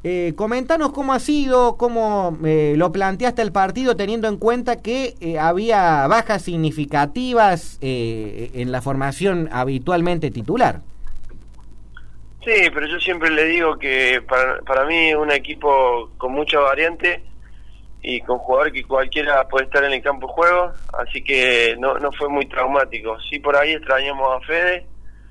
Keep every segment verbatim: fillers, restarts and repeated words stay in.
Eh, comentanos cómo ha sido, cómo eh, lo planteaste el partido, teniendo en cuenta que eh, había bajas significativas eh, en la formación habitualmente titular. Sí, pero yo siempre le digo que para, para mí es un equipo con mucha variante y con jugadores que cualquiera puede estar en el campo de juego, así que no, no fue muy traumático. Sí, por ahí extrañamos a Fede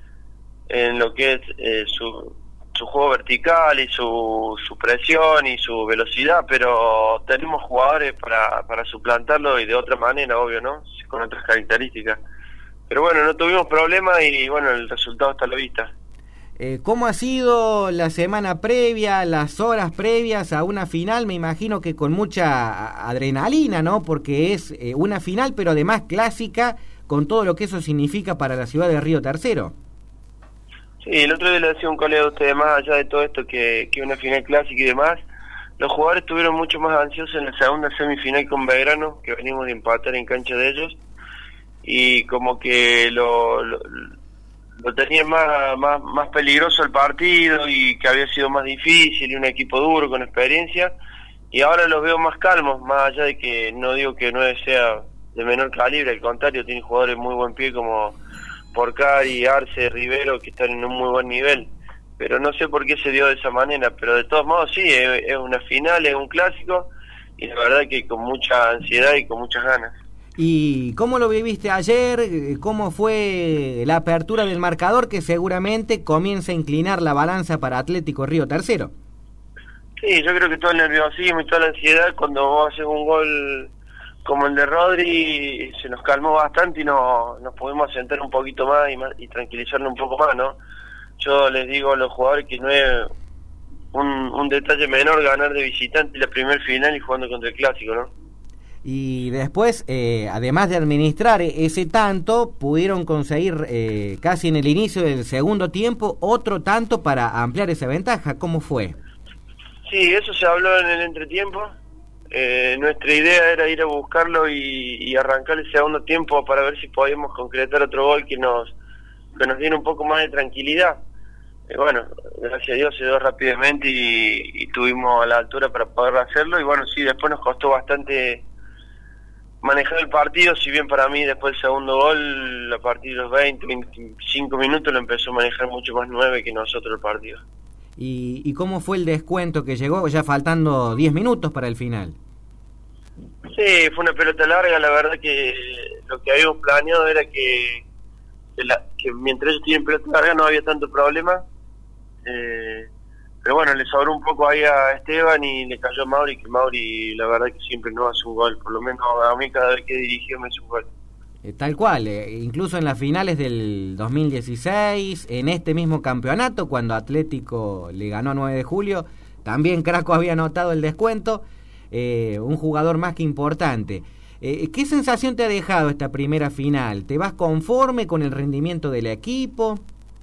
en lo que es eh, su, su juego vertical y su, su presión y su velocidad, pero tenemos jugadores para, para suplantarlo y de otra manera, obvio, ¿no? Con otras características. Pero bueno, no tuvimos problemas y bueno, el resultado está a la vista. Eh, ¿Cómo ha sido la semana previa, las horas previas a una final? Me imagino que con mucha adrenalina, ¿no? Porque es eh, una final, pero además clásica, con todo lo que eso significa para la ciudad de Río Tercero. Sí, el otro día le decía a un colega de ustedes, más allá de todo esto, que, que una final clásica y demás, los jugadores estuvieron mucho más ansiosos en la segunda semifinal con Belgrano, que venimos de empatar en cancha de ellos, y como que lo... lo lo tenían más, más, más peligroso el partido y que había sido más difícil y un equipo duro con experiencia, y ahora los veo más calmos, más allá de que no digo que nueve sea de menor calibre, al contrario, tiene jugadores muy buen pie como Porcari, Arce, Rivero, que están en un muy buen nivel, pero no sé por qué se dio de esa manera, pero de todos modos sí, es, es una final, es un clásico, y la verdad que con mucha ansiedad y con muchas ganas. ¿Y cómo lo viviste ayer? ¿Cómo fue la apertura del marcador que seguramente comienza a inclinar la balanza para Atlético Río Tercero? Sí, yo creo que todo el nerviosismo y toda la ansiedad, cuando vos haces un gol como el de Rodri, se nos calmó bastante y no, nos pudimos sentar un poquito más y, más y tranquilizarnos un poco más, ¿no? Yo les digo a los jugadores que no es un, un detalle menor ganar de visitante la primer final y jugando contra el clásico, ¿no? Y después, eh, además de administrar ese tanto, pudieron conseguir eh, casi en el inicio del segundo tiempo otro tanto para ampliar esa ventaja. ¿Cómo fue? Sí, eso se habló en el entretiempo. Eh, nuestra idea era ir a buscarlo y, y arrancar el segundo tiempo para ver si podíamos concretar otro gol que nos, que nos diera un poco más de tranquilidad. Eh, bueno, gracias a Dios se dio rápidamente y, y tuvimos a la altura para poder hacerlo. Y bueno, sí, después nos costó bastante manejar el partido, si bien para mí después del segundo gol, a partir de los veinte, veinticinco minutos lo empezó a manejar mucho más nueve que nosotros el partido. ¿Y, y cómo fue el descuento que llegó ya faltando diez minutos para el final? Sí, fue una pelota larga, la verdad que lo que habíamos planeado era que, que, la, que mientras ellos tienen pelota larga no había tanto problema, eh, pero bueno, le sobró un poco ahí a Esteban y le cayó a Mauri, que Mauri la verdad que siempre no hace un gol, por lo menos a mí cada vez que dirigió me hace un gol. Eh, tal cual, eh, incluso en las finales del dos mil dieciséis, en este mismo campeonato, cuando Atlético le ganó a nueve de julio, también Craco había anotado el descuento, eh, un jugador más que importante. Eh, ¿Qué sensación te ha dejado esta primera final? ¿Te vas conforme con el rendimiento del equipo?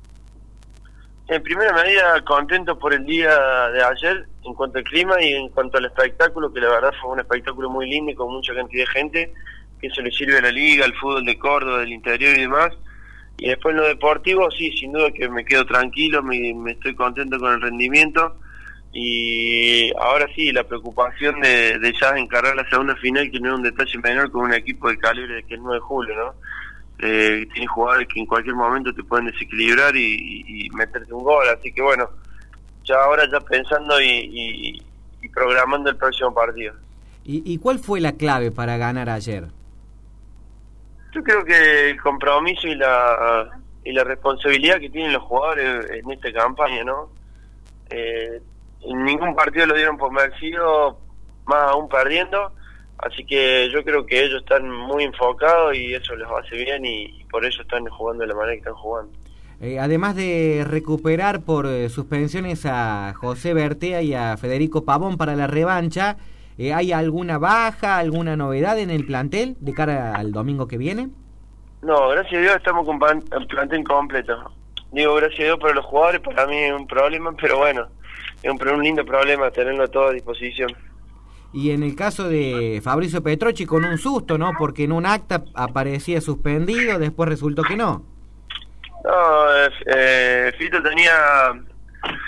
En primera medida contento por el día de ayer en cuanto al clima y en cuanto al espectáculo, que la verdad fue un espectáculo muy lindo y con mucha cantidad de gente, que eso le sirve a la liga, al fútbol de Córdoba, del interior y demás. Y después en lo deportivo, sí, sin duda que me quedo tranquilo, me, me estoy contento con el rendimiento, y ahora sí, la preocupación de, de ya encarar la segunda final, que no es un detalle menor con un equipo de calibre que es nueve de julio, ¿no? Eh, tiene jugadores que en cualquier momento te pueden desequilibrar y, y, y meterte un gol, así que bueno, ya ahora ya pensando y, y, y programando el próximo partido. ¿Y, ¿Y cuál fue la clave para ganar ayer? Yo creo que el compromiso y la y la responsabilidad que tienen los jugadores en esta campaña, ¿no? Eh, en ningún partido lo dieron por merecido, más aún perdiendo. Así que yo creo que ellos están muy enfocados y eso les hace bien y, y por eso están jugando de la manera que están jugando. Eh, además de recuperar por eh, suspensiones a José Bertea y a Federico Pavón para la revancha, eh, ¿hay alguna baja, alguna novedad en el plantel de cara al domingo que viene? No, gracias a Dios estamos con el plantel completo. Digo gracias a Dios para los jugadores, para mí es un problema, pero bueno, es un, un lindo problema tenerlo todo a disposición. Y en el caso de Fabricio Petrocchi, con un susto, ¿no? Porque en un acta aparecía suspendido, después resultó que no. No, eh, Fito tenía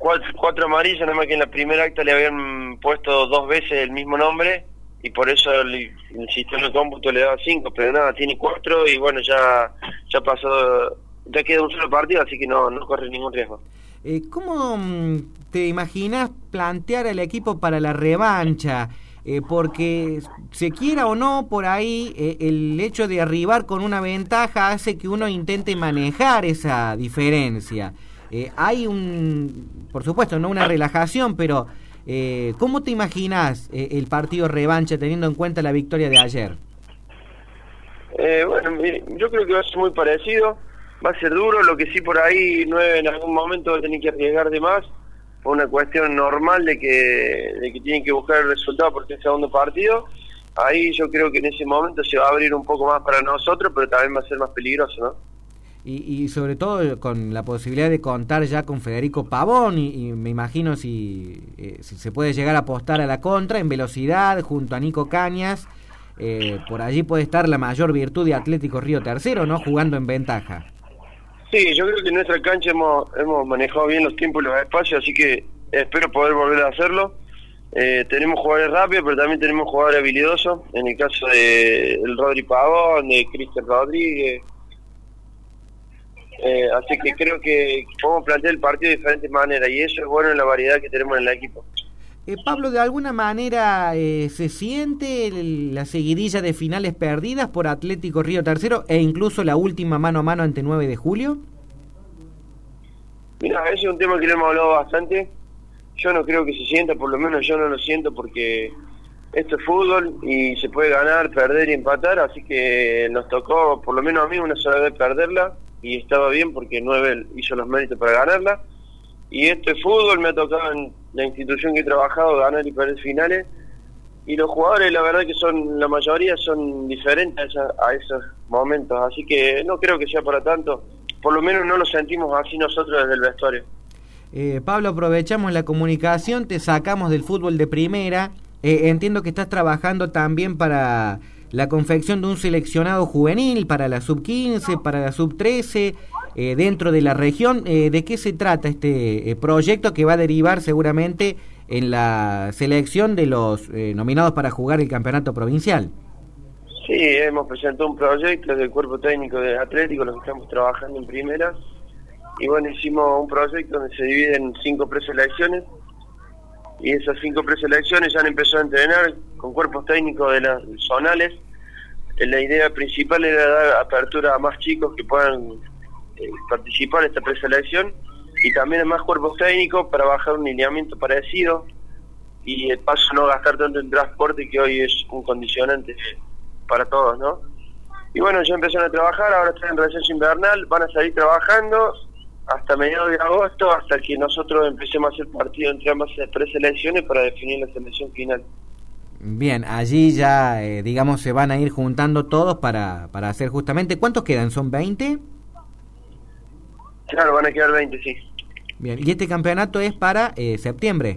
cuatro, cuatro amarillas, nada más que en la primera acta le habían puesto dos veces el mismo nombre y por eso el, el sistema de cómputo le daba cinco, pero nada, tiene cuatro y bueno, ya ya pasó, ya queda un solo partido, así que no, no corre ningún riesgo. Eh, ¿Cómo te imaginas plantear el equipo para la revancha? Eh, porque se quiera o no, por ahí eh, el hecho de arribar con una ventaja hace que uno intente manejar esa diferencia. Eh, hay un, por supuesto, no una relajación, pero eh, ¿cómo te imaginas eh, el partido revancha teniendo en cuenta la victoria de ayer? Eh, bueno, yo creo que va a ser muy parecido, va a ser duro, lo que sí por ahí nueve en algún momento va a tener que arriesgar de más, por una cuestión normal de que de que tienen que buscar el resultado porque es el segundo partido. Ahí yo creo que en ese momento se va a abrir un poco más para nosotros, pero también va a ser más peligroso, ¿no? Y, y sobre todo con la posibilidad de contar ya con Federico Pavón y, y me imagino si, eh, si se puede llegar a apostar a la contra en velocidad junto a Nico Cañas, eh, por allí puede estar la mayor virtud de Atlético Río Tercero, ¿no? Jugando en ventaja. Sí, yo creo que en nuestra cancha hemos hemos manejado bien los tiempos y los espacios, así que espero poder volver a hacerlo. Eh, tenemos jugadores rápidos, pero también tenemos jugadores habilidosos, en el caso de el Rodri Pavón, de Cristian Rodríguez. Eh, así que creo que podemos plantear el partido de diferentes maneras y eso es bueno en la variedad que tenemos en el equipo. Eh, Pablo, ¿de alguna manera eh, se siente el, la seguidilla de finales perdidas por Atlético Río Tercero e incluso la última mano a mano ante nueve de julio? Mira, ese es un tema que le hemos hablado bastante. Yo no creo que se sienta, por lo menos yo no lo siento porque esto es fútbol y se puede ganar, perder y empatar, así que nos tocó, por lo menos a mí, una sola vez perderla y estaba bien porque nueve hizo los méritos para ganarla. Y esto es fútbol, me ha tocado en la institución que he trabajado ganar y perder finales. Y los jugadores, la verdad que son, la mayoría son diferentes a, esa, a esos momentos, así que no creo que sea para tanto. Por lo menos no lo sentimos así nosotros desde el vestuario. Eh, Pablo, aprovechamos la comunicación, te sacamos del fútbol de primera. Eh, entiendo que estás trabajando también para la confección de un seleccionado juvenil, para la sub quince, para la sub trece, eh, dentro de la región. Eh, ¿De qué se trata este eh, proyecto que va a derivar seguramente en la selección de los eh, nominados para jugar el campeonato provincial? Sí, hemos presentado un proyecto del cuerpo técnico de Atlético, los que estamos trabajando en primera. Y bueno, hicimos un proyecto donde se divide en cinco preselecciones. Y esas cinco preselecciones ya han empezado a entrenar con cuerpos técnicos de las zonales. La idea principal era dar apertura a más chicos que puedan eh, participar en esta preselección y también a más cuerpos técnicos para bajar un lineamiento parecido y el paso no gastar tanto en transporte, que hoy es un condicionante para todos, ¿no? Y bueno, ya empezaron a trabajar, ahora están en receso invernal, van a seguir trabajando hasta mediados de agosto, hasta que nosotros empecemos a hacer partido entre ambas preselecciones para definir la selección final. Bien, allí ya, eh, digamos, se van a ir juntando todos para, para hacer justamente... ¿Cuántos quedan? ¿Son veinte? Claro, van a quedar veinte, sí. Bien, ¿y este campeonato es para eh, septiembre?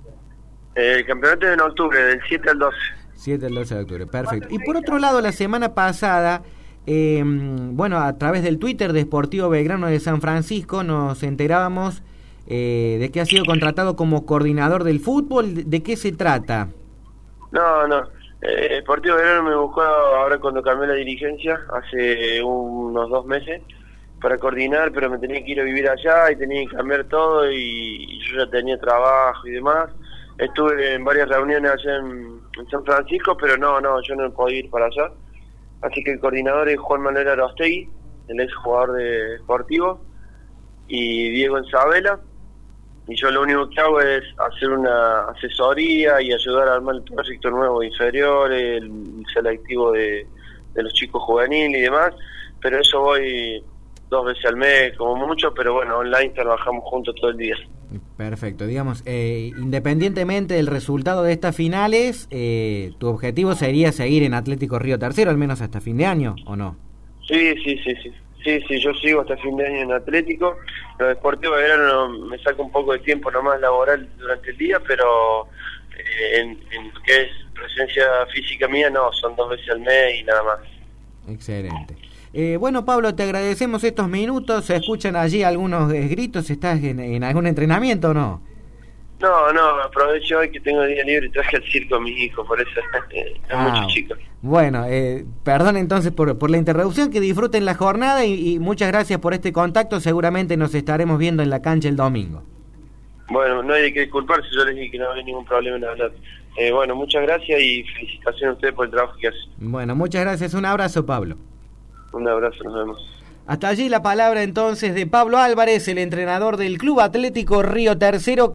El campeonato es en octubre, del siete al doce. siete al doce de octubre, perfecto. Y por otro lado, la semana pasada, eh, bueno, a través del Twitter de Sportivo Belgrano de San Francisco nos enterábamos eh, de que ha sido contratado como coordinador del fútbol. ¿De qué se trata? No, no. Eh, Sportivo Belgrano me buscó ahora cuando cambié la dirigencia, hace unos dos meses, para coordinar, pero me tenía que ir a vivir allá y tenía que cambiar todo y, y yo ya tenía trabajo y demás. Estuve en varias reuniones allá en, en San Francisco, pero no, no, yo no podía ir para allá. Así que el coordinador es Juan Manuel Arostegui, el ex jugador de Sportivo, y Diego Enzabela. Y yo lo único que hago es hacer una asesoría y ayudar a armar el proyecto nuevo de inferiores, el selectivo de, de los chicos juveniles y demás. Pero eso voy dos veces al mes como mucho, pero bueno, online trabajamos juntos todo el día. Perfecto, digamos, eh, independientemente del resultado de estas finales, eh, tu objetivo sería seguir en Atlético Río Tercero, al menos hasta fin de año, ¿o no? Sí, sí, sí, sí, sí, sí, yo sigo hasta fin de año en Atlético. Lo deportivo de verano me saca un poco de tiempo nomás laboral durante el día, pero eh, en, en lo que es presencia física mía, no, son dos veces al mes y nada más. Excelente. Eh, bueno, Pablo, te agradecemos estos minutos. ¿Se escuchan allí algunos eh, gritos? ¿Estás en, en algún entrenamiento o no? No, no, aprovecho hoy que tengo día libre y traje al circo a mis hijos, por eso hay ah, muchos chicos. Bueno, eh, perdón entonces por, por la interrupción, que disfruten la jornada y, y muchas gracias por este contacto. Seguramente nos estaremos viendo en la cancha el domingo. Bueno, no hay de qué disculparse, yo les dije que no había ningún problema en hablar. Eh, bueno, muchas gracias y felicitaciones a ustedes por el trabajo que hacen. Bueno, muchas gracias, un abrazo, Pablo. Un abrazo, nos vemos. Hasta allí la palabra entonces de Pablo Álvarez, el entrenador del Club Atlético Río Tercero.